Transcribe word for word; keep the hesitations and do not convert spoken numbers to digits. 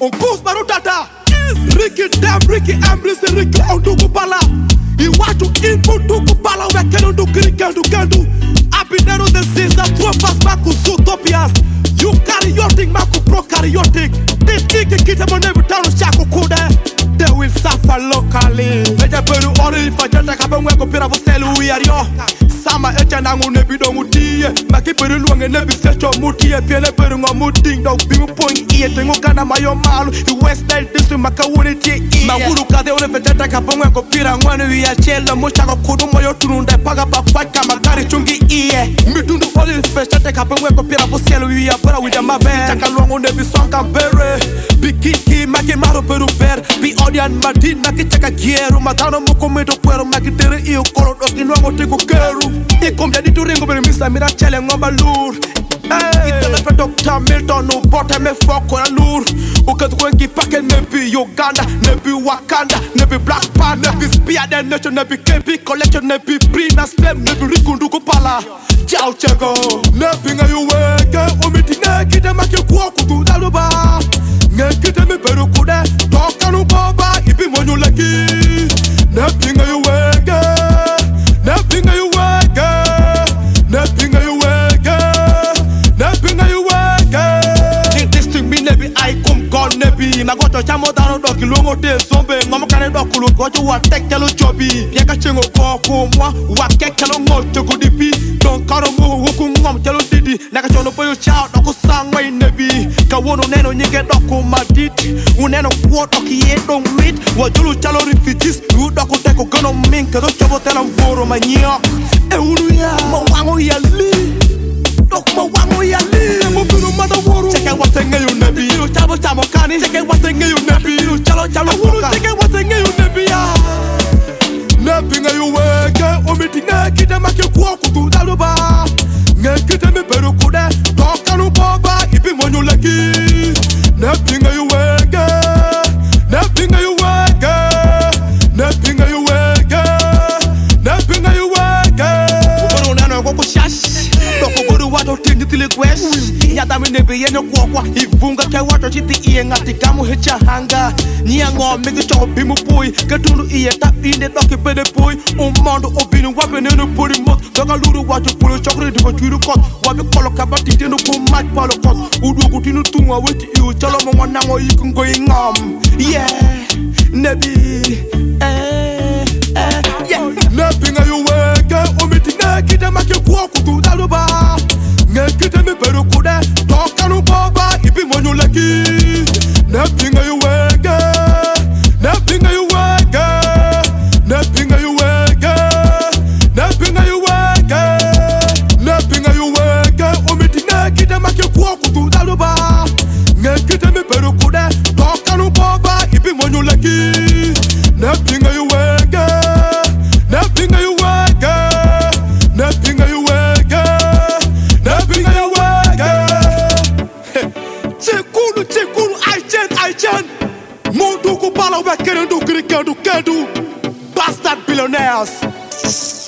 on pousse barotata. Ricky Dam, Ricky Ambris, Ricky Ondugu Bala. Iwaju input Dugu Bala, wekenu du kirikendu kendu. Abinero de Caesar, tropas maku Zotopias. You carry your thing, maku prokaryotic. This kiki kita monebu tano shako kude. They will suffer locally. Meja peru ori fajata kabengwe ko pira voselu wiario. Sama echa nangu nebi do mutie. Maki peru luange nebi secho mutie. Piele peru ngo muting do bimu point iye. Tengo gana mayo malu. I west side disu maka wuri tie iye. Mawuru kade ori fajata kabengwe ko pira ngwanu wia chelo. Mochako kudu moyo turunde paga pa kwaka magari chungi iye. Mitundu ori fajata kabengwe ko pira voselu wia bora wija mabe. Chaka luangu nebi songa bere. Bikiki maki maro peru ber. Bi Odian Martin maki chaka kieru. Matano moko meto puero maki tere iyo koro doki nwango teko keru. Ikom jadi tu ringo beri misa mira chele ngomba lur. Itele pe Doctor Milton no bote me foko na lur. Uketu kwenki pake nebi Uganda, nebi Wakanda, nebi Black Panther, nebi Spear the Nation, nebi K P Collection, nebi Prina Stem, nebi Rikunduku Pala. Ciao chego. Nebi nga yuweke, omiti nekite maki kuo kutu daluba. Ngekite mi peru kude, toka nukoba, ibi monyu leki. Nebi nga yuweke, nebi nga yuweke, nebi nga yuweke, nebi nga yuweke. This thing me nebi I come gone nebi. Magoto chamo dano doki longo te zombe. Ngomo kane dokulu gojo wa tek telo jobi. Yaka chengo koko mwa, wa kek telo ngol teko dipi. Don karo mo woku ngom telo didi. Naka chono poyo chao doko sangway nebi. Kawono neno nyike doko maditi. Uneno kuo doki ye dong mit. Wajulu chalo refugees. Ru doko teko gono mink. Kado chobo tela mvoro manyok. E unu ya mawango ya li. Dok mawango ya li. Nemo bino mada woro. Cheke watenge yu nebi. Inu chabo chamo kani. Cheke watenge yu nebi. Inu chalo chalo koka. Cheke watenge yu nebi ya. Nebi nga yu weke. Omiti nga kite maki kuo kutu daluba. Nga kite mi peru kude. Toka nukoba. Ibi monyu leki. Nebi nga yu weke. Nebi nga yu weke. Nebi nga yu weke. Nebi nga yu weke. Ukoro nano koko shash. Doko goru wato tingi tili kwesh. Nyata mi nebe yenyo kwa kwa. Ivunga ke wato chiti iye ngati kamu hecha hanga. Nyango mingi choko bimu pui. Ketundu iye tap inde doki pede pui. Umondo obinu wabe nenu puri mot. Doka luru wato pulu chokri dibo churu kot. Wabe kolo kabati tenu kumat palo kot. Udu kutinu tunga weti iu chalo mwa nango iku ngoi ngam. Yeah, nebi eh, eh, yeah. Nebi nga yu weke. Omiti nekite maki kuo kutu daluba. Ngekite mi peru kude. Toka nukoba. Ibi monyu leki. Nebi nga yu weke. Nebi nga yu weke. Nebi nga yu weke. Nebi nga yu weke. Nebi nga yu weke. Omiti nekite maki kuo kutu daluba. Ngekite mi peru kude. Toka nukoba. Ibi monyu leki. Nebi nga yu weke. Nebi nga yu weke. Nebi nga yu weke. Nebi nga yu weke. Chekulu chekulu aichen aichen. Mondugu Bala wekenu du kirikendu kendu. Bastard billionaires.